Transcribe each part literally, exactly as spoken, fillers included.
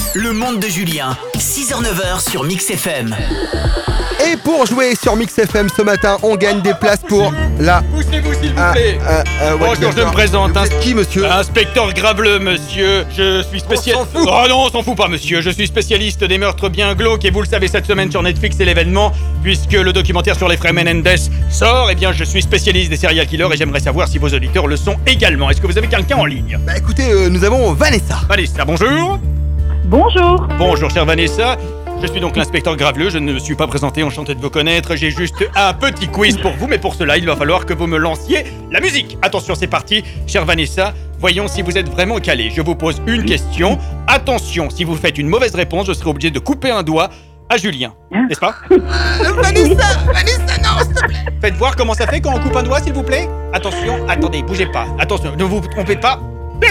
Le monde de Julien, six heures neuf heures sur Mix F M. Et pour jouer sur Mix F M ce matin, on gagne des places pour la... Poussez-vous s'il vous Ah, plaît. ah, ah, ouais, Bonjour, je d'accord. me présente. Vous êtes qui, monsieur? Inspecteur Grableu, monsieur. Je suis spécialiste. On s'en fout. Oh non, on s'en fout pas, monsieur. Je suis spécialiste des meurtres bien glauques et vous le savez, cette semaine sur Netflix, c'est l'événement. Puisque le documentaire sur les frères Menendez sort, eh bien, je suis spécialiste des serial killers et j'aimerais savoir si vos auditeurs le sont également. Est-ce que vous avez quelqu'un en ligne? Bah écoutez, euh, nous avons Vanessa. Vanessa, bonjour. Bonjour. Bonjour, chère Vanessa. Je suis donc l'inspecteur Graveleux, je ne me suis pas présenté, enchanté de vous connaître. J'ai juste un petit quiz pour vous, mais pour cela, il va falloir que vous me lanciez la musique. Attention, c'est parti. Chère Vanessa, voyons si vous êtes vraiment calé. Je vous pose une question. Attention, si vous faites une mauvaise réponse, je serai obligé de couper un doigt à Julien. N'est-ce pas? Euh, Vanessa Vanessa, non, s'il te plaît. Faites voir comment ça fait quand on coupe un doigt, s'il vous plaît. Attention, attendez, bougez pas. Attention, ne vous trompez pas.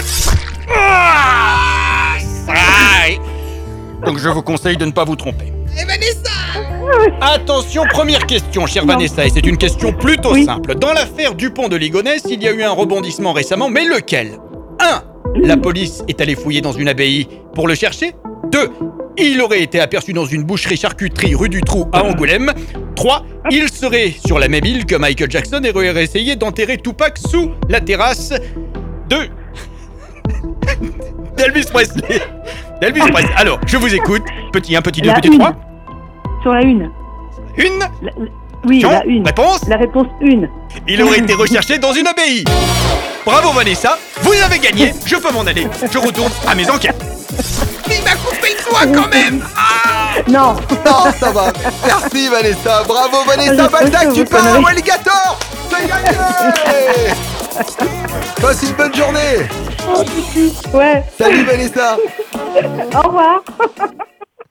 Ah, aïe. Donc je vous conseille de ne pas vous tromper. Et Vanessa. Attention, première question, chère Non. Vanessa, et c'est une question plutôt Oui. simple. Dans l'affaire Dupont de Ligonnès, il y a eu un rebondissement récemment, mais lequel? un. La police est allée fouiller dans une abbaye pour le chercher. deux. Il aurait été aperçu dans une boucherie-charcuterie rue du Trou à Angoulême. trois. Il serait sur la même île que Michael Jackson et aurait essayé d'enterrer Tupac sous la terrasse de... d'Elvis Presley. D'Elvis Presley. Alors, je vous écoute. Petit un, petit deux, La petit une. trois. Sur la une. Une. La- la- oui, Question. la une. Réponse. La réponse une. Il aurait été recherché dans une abbaye. Bravo Vanessa, vous avez gagné, je peux m'en aller. Je retourne à mes enquêtes. Mais il m'a coupé le doigt quand même. Non. Non, ça va. Merci Vanessa. Bravo Vanessa. Je Balzac, pense que tu vous pars à connaissez. Walligator. C'est gagné. Passe une bonne journée. Ouais. Salut Vanessa. Au revoir.